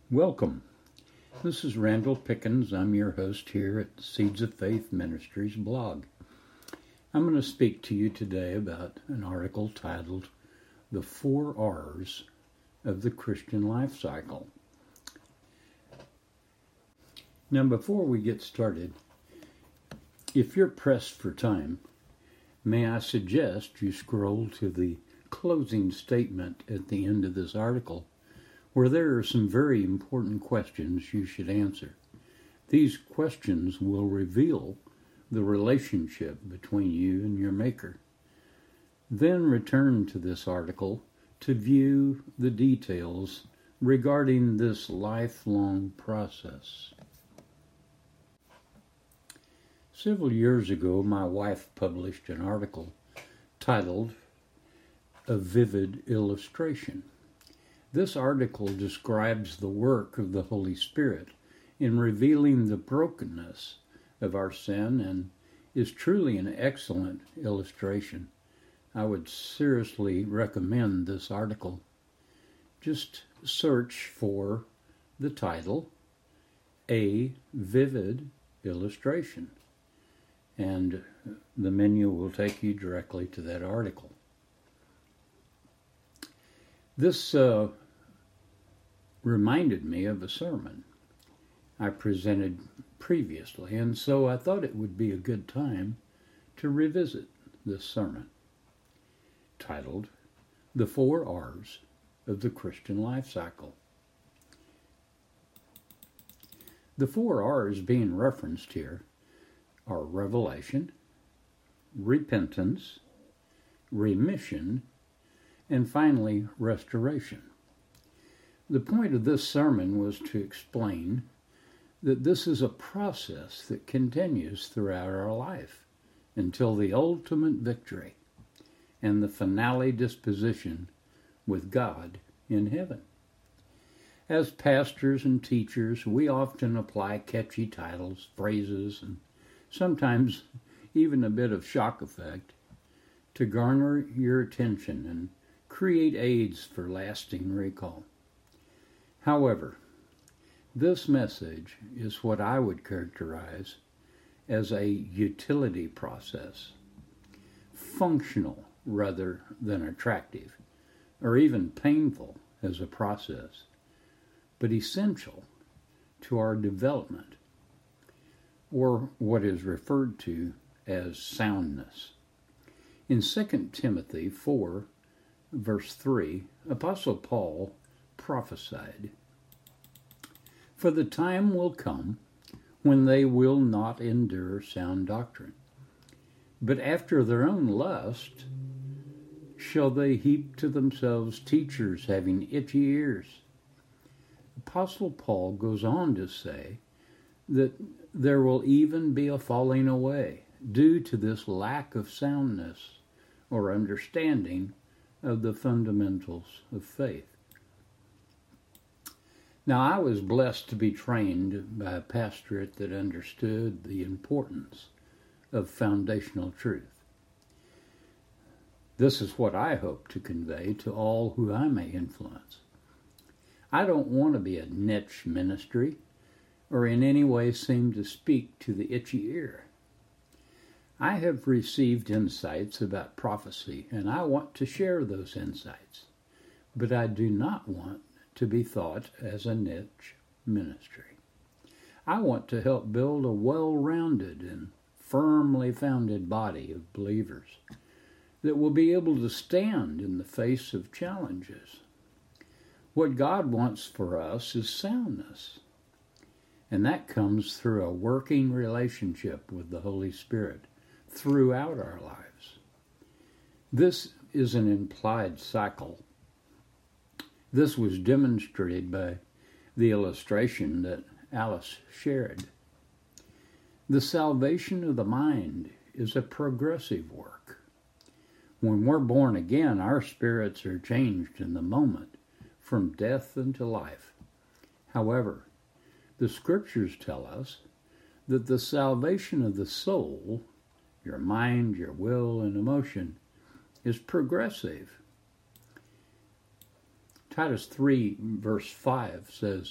Welcome. This is Randall Pickens. I'm your host here at Seeds of Faith Ministries blog. I'm going to speak to you today about an article titled The 4 R's of the Christian Life Cycle. Now, before we get started, if you're pressed for time, may I suggest you scroll to the closing statement at the end of this article, where there are some very important questions you should answer. These questions will reveal the relationship between you and your Maker. Then return to this article to view the details regarding this lifelong process. Several years ago, my wife published an article titled A Vivid Illustration. This article describes the work of the Holy Spirit in revealing the brokenness of our sin and is truly an excellent illustration. I would seriously recommend this article. Just search for the title, A Vivid Illustration, and the menu will take you directly to that article. This reminded me of a sermon I presented previously, and so I thought it would be a good time to revisit this sermon, titled The 4 R's of the Christian Life Cycle. The 4 R's being referenced here are revelation, repentance, remission, and finally, restoration. The point of this sermon was to explain that this is a process that continues throughout our life until the ultimate victory and the finale disposition with God in heaven. As pastors and teachers, we often apply catchy titles, phrases, and sometimes even a bit of shock effect to garner your attention and create aids for lasting recall. However, this message is what I would characterize as a utility process, functional rather than attractive, or even painful as a process, but essential to our development, or what is referred to as soundness. In 2 Timothy 4, Verse 3, Apostle Paul prophesied, "For the time will come when they will not endure sound doctrine, but after their own lust shall they heap to themselves teachers having itchy ears." Apostle Paul goes on to say that there will even be a falling away due to this lack of soundness or understanding of the fundamentals of faith. Now, I was blessed to be trained by a pastorate that understood the importance of foundational truth. This is what I hope to convey to all who I may influence. I don't want to be a niche ministry or in any way seem to speak to the itchy ear. I have received insights about prophecy, and I want to share those insights, but I do not want to be thought as a niche ministry. I want to help build a well-rounded and firmly founded body of believers that will be able to stand in the face of challenges. What God wants for us is soundness, and that comes through a working relationship with the Holy Spirit throughout our lives. This is an implied cycle. This was demonstrated by the illustration that Alice shared. The salvation of the mind is a progressive work. When we're born again, our spirits are changed in the moment from death unto life. However, the scriptures tell us that the salvation of the soul, your mind, your will, and emotion, is progressive. Titus 3, verse 5 says,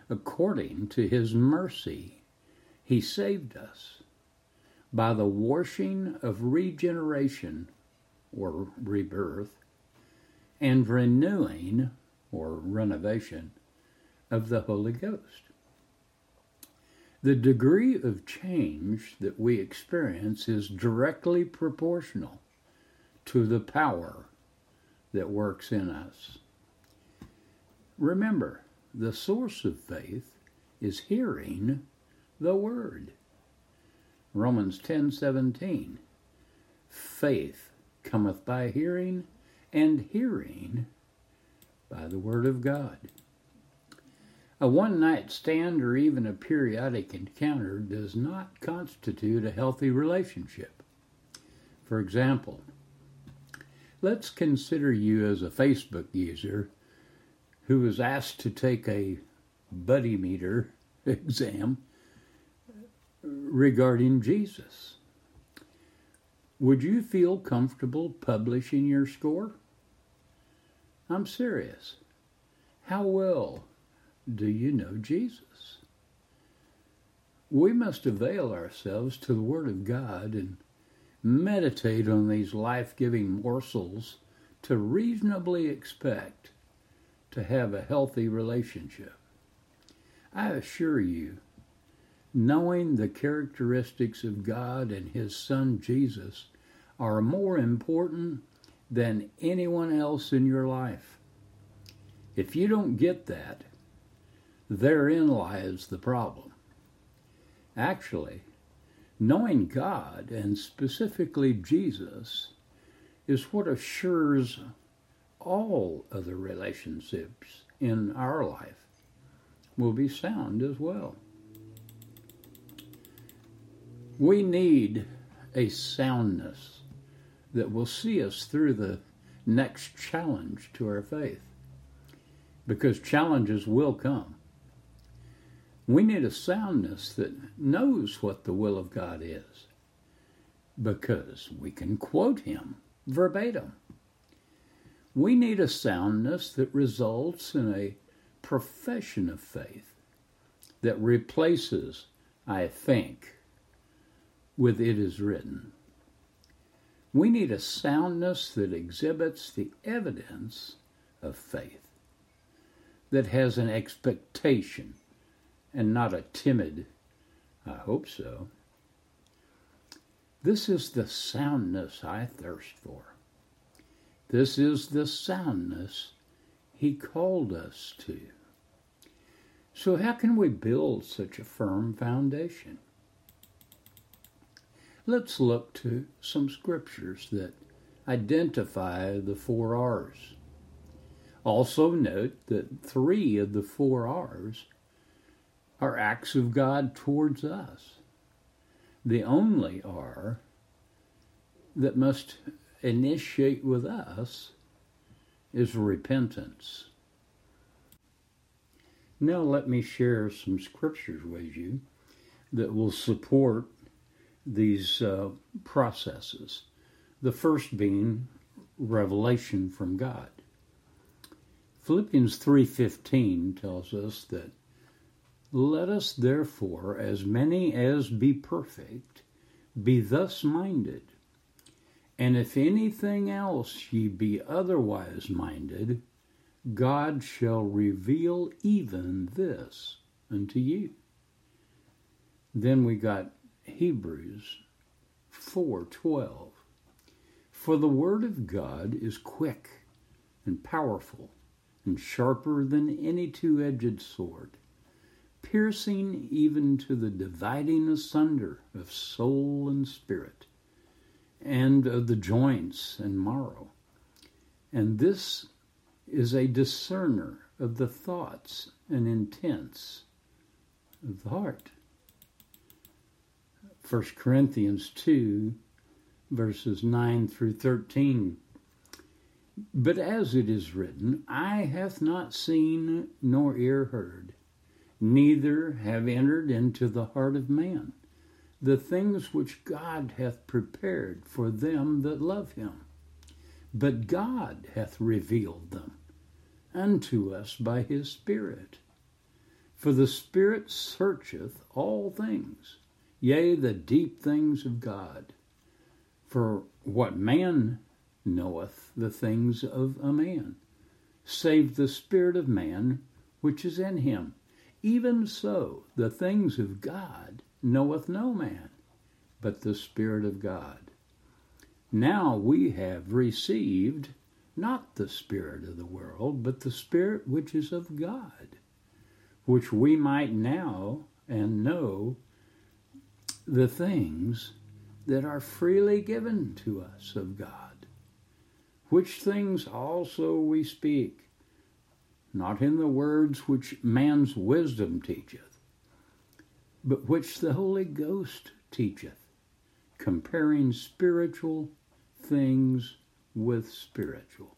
according to his mercy, he saved us by the washing of regeneration, or rebirth, and renewing, or renovation, of the Holy Ghost. The degree of change that we experience is directly proportional to the power that works in us. Remember, the source of faith is hearing the Word. Romans 10:17. Faith cometh by hearing, and hearing by the Word of God. A one-night stand or even a periodic encounter does not constitute a healthy relationship. For example, let's consider you as a Facebook user who was asked to take a buddy meter exam regarding Jesus. Would you feel comfortable publishing your score? I'm serious. How well do you know Jesus? We must avail ourselves to the Word of God and meditate on these life-giving morsels to reasonably expect to have a healthy relationship. I assure you, knowing the characteristics of God and His Son Jesus are more important than anyone else in your life. If you don't get that, therein lies the problem. Actually, knowing God, and specifically Jesus, is what assures all other relationships in our life will be sound as well. We need a soundness that will see us through the next challenge to our faith, because challenges will come. We need a soundness that knows what the will of God is, because we can quote Him verbatim. We need a soundness that results in a profession of faith that replaces "I think" with "it is written." We need a soundness that exhibits the evidence of faith, that has an expectation and not a timid, "I hope so." This is the soundness I thirst for. This is the soundness He called us to. So how can we build such a firm foundation? Let's look to some scriptures that identify the 4 R's. Also note that 3 of the 4 R's are acts of God towards us. The only R that must initiate with us is repentance. Now let me share some scriptures with you that will support these processes. The first being revelation from God. Philippians 3:15 tells us that, "Let us therefore, as many as be perfect, be thus minded. And if anything else ye be otherwise minded, God shall reveal even this unto you." Then we got Hebrews 4:12. "For the word of God is quick and powerful and sharper than any two-edged sword, piercing even to the dividing asunder of soul and spirit, and of the joints and marrow. And this is a discerner of the thoughts and intents of the heart." 1 Corinthians 2, verses 9 through 13. "But as it is written, eye hath not seen nor ear heard, neither have entered into the heart of man the things which God hath prepared for them that love Him. But God hath revealed them unto us by His Spirit. For the Spirit searcheth all things, yea, the deep things of God. For what man knoweth the things of a man, save the spirit of man which is in him? Even so, the things of God knoweth no man, but the Spirit of God. Now we have received not the spirit of the world, but the Spirit which is of God, which we might now and know the things that are freely given to us of God, which things also we speak, not in the words which man's wisdom teacheth, but which the Holy Ghost teacheth, comparing spiritual things with spiritual.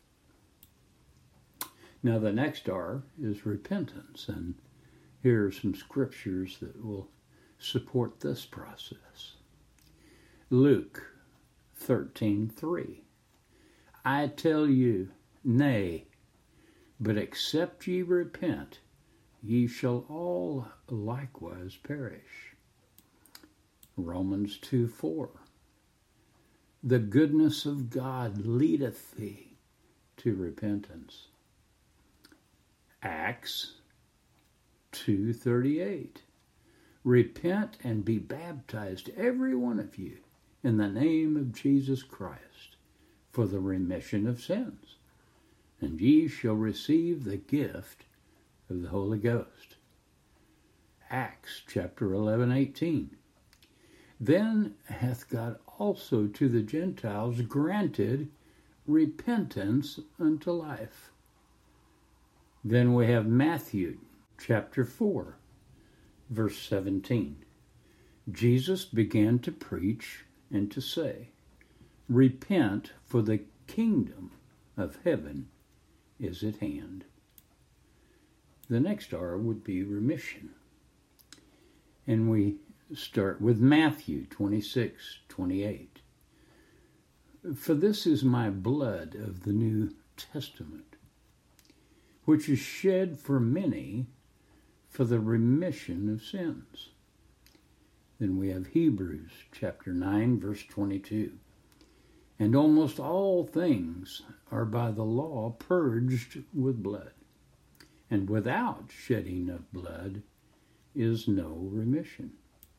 Now the next R is repentance, and here are some scriptures that will support this process. Luke 13:3. I tell you, nay, but except ye repent, ye shall all likewise perish. Romans 2:4. The goodness of God leadeth thee to repentance. Acts 2:38. Repent and be baptized, every one of you, in the name of Jesus Christ, for the remission of sins, and ye shall receive the gift of the Holy Ghost. Acts chapter 11:18. Then hath God also to the Gentiles granted repentance unto life. Then we have Matthew chapter 4, verse 17. Jesus began to preach and to say, repent, for the kingdom of heaven is at hand. The next R would be remission. And we start with Matthew 26:28. For this is my blood of the New Testament, which is shed for many for the remission of sins. Then we have Hebrews chapter 9, verse 22. And almost all things are by the law purged with blood, and without shedding of blood is no remission.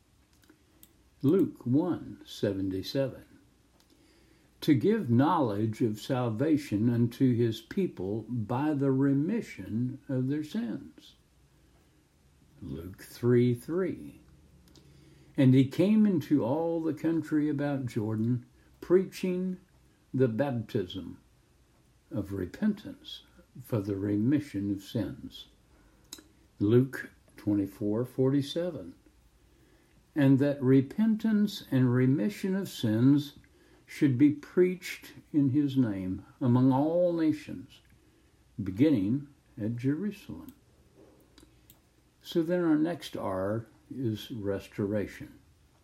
Luke 1:77. To give knowledge of salvation unto his people by the remission of their sins. Luke 3:3. And he came into all the country about Jordan, preaching the baptism of repentance for the remission of sins. Luke 24:47. And that repentance and remission of sins should be preached in his name among all nations, beginning at Jerusalem. So then our next R is restoration.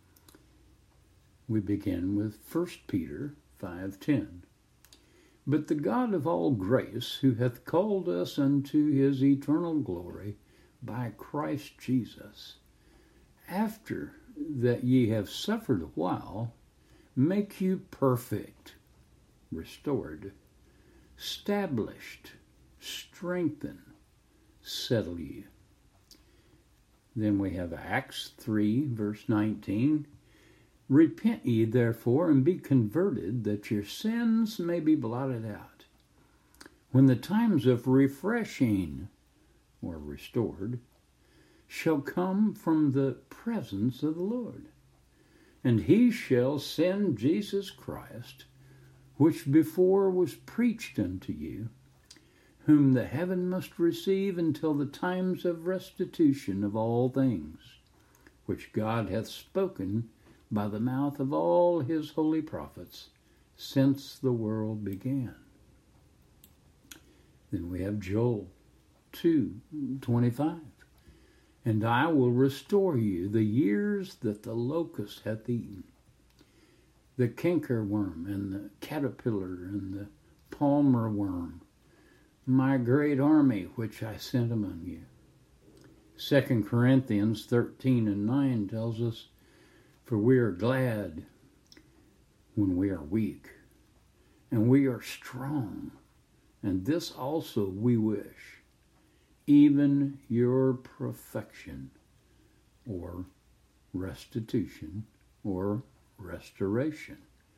We begin with 1 Peter 5:10. But the God of all grace, who hath called us unto his eternal glory by Christ Jesus, after that ye have suffered a while, make you perfect, restored, established, strengthen, settle you. Then we have Acts 3, verse 19. Repent ye therefore, and be converted, that your sins may be blotted out, when the times of refreshing, or restored, shall come from the presence of the Lord. And he shall send Jesus Christ, which before was preached unto you, whom the heaven must receive until the times of restitution of all things, which God hath spoken by the mouth of all his holy prophets since the world began. Then we have Joel 2:25. And I will restore you the years that the locust hath eaten, the cankerworm and the caterpillar and the palmer worm, my great army which I sent among you, 2 Corinthians 13:9 tells us, "For we are glad when we are weak, and we are strong, and this also we wish, even your perfection," or restitution, or restoration.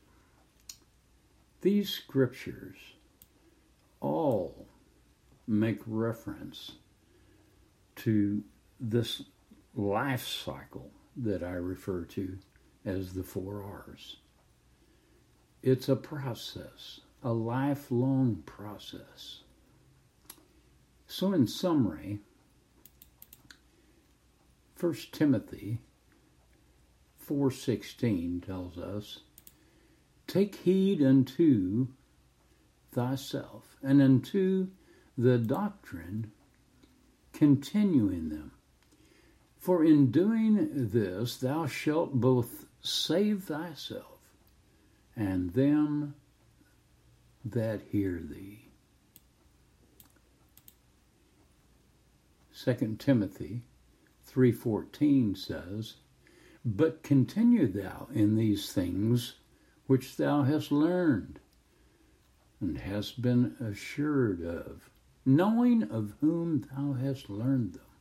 These scriptures all make reference to this life cycle that I refer to as the 4 R's. It's a process, a lifelong process. So in summary, 1 Timothy 4:16 tells us, "Take heed unto thyself and unto the doctrine, continue in them. For in doing this thou shalt both save thyself and them that hear thee." 2 Timothy 3:14 says, "But continue thou in these things which thou hast learned and hast been assured of, knowing of whom thou hast learned them."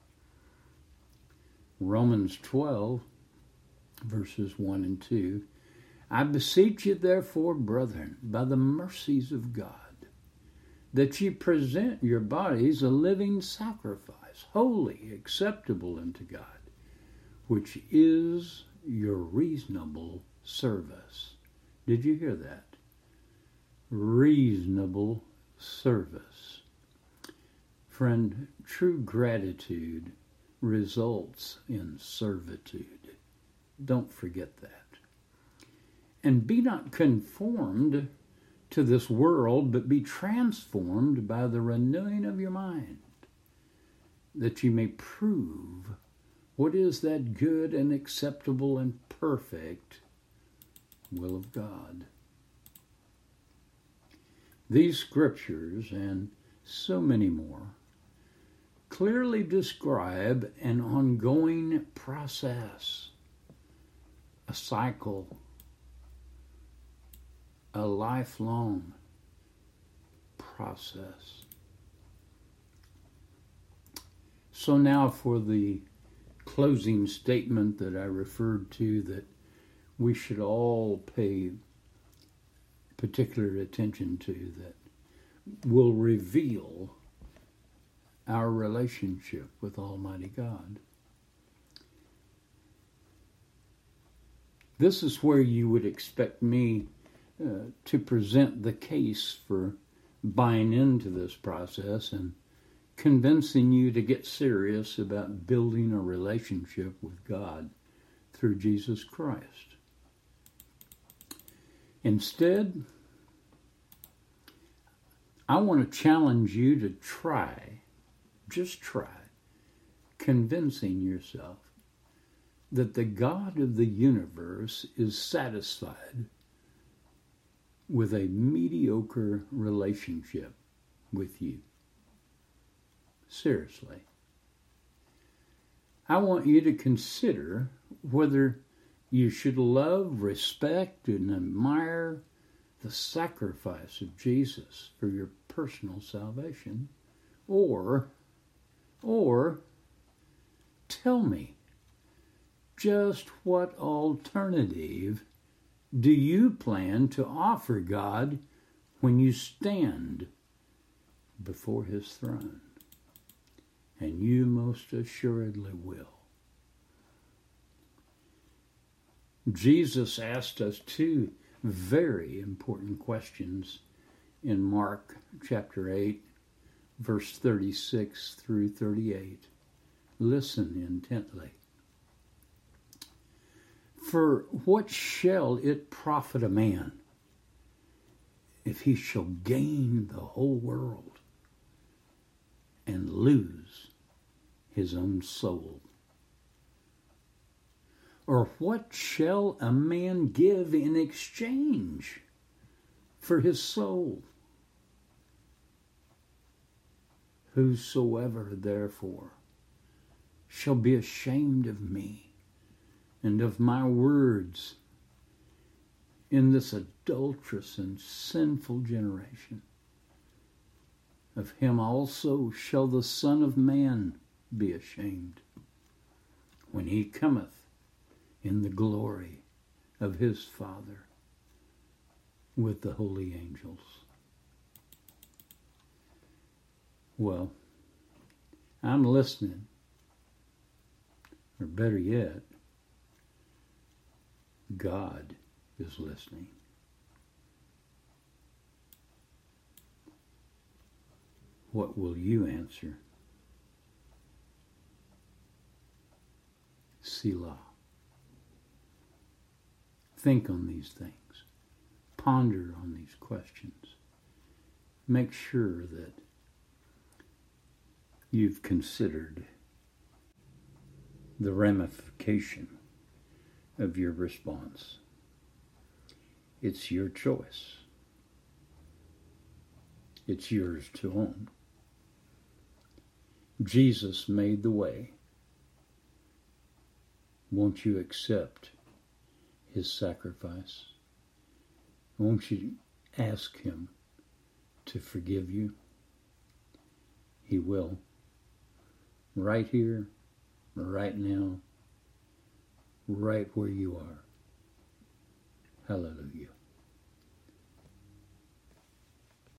Romans 12, verses 1 and 2, "I beseech you therefore, brethren, by the mercies of God, that ye present your bodies a living sacrifice, holy, acceptable unto God, which is your reasonable service." Did you hear that? Reasonable service. Friend, true gratitude results in servitude. Don't forget that. "And be not conformed to this world, but be transformed by the renewing of your mind, that you may prove what is that good and acceptable and perfect will of God." These scriptures, and so many more, clearly describe an ongoing process, a cycle, a lifelong process. So now for the closing statement that I referred to, that we should all pay particular attention to, that will reveal our relationship with Almighty God. This is where you would expect me to present the case for buying into this process and convincing you to get serious about building a relationship with God through Jesus Christ. Instead, I want to challenge you to just try, convincing yourself that the God of the universe is satisfied with a mediocre relationship with you. Seriously. I want you to consider whether you should love, respect, and admire the sacrifice of Jesus for your personal salvation, or tell me, just what alternative do you plan to offer God when you stand before His throne? And you most assuredly will. Jesus asked us 2 very important questions in Mark chapter 8, verse 36 through 38. Listen intently. "For what shall it profit a man if he shall gain the whole world and lose his own soul? Or what shall a man give in exchange for his soul? Whosoever, therefore, shall be ashamed of me and of my words in this adulterous and sinful generation. Of him also shall the Son of Man be ashamed when he cometh in the glory of his Father with the holy angels. Well, I'm listening. Or better yet, God is listening. What will you answer? Selah. Think on these things. Ponder on these questions. Make sure that you've considered the ramification of your response. It's your choice. It's yours to own. Jesus made the way. Won't you accept his sacrifice? Won't you ask him to forgive you? He will. Right here, right now, right where you are. Hallelujah.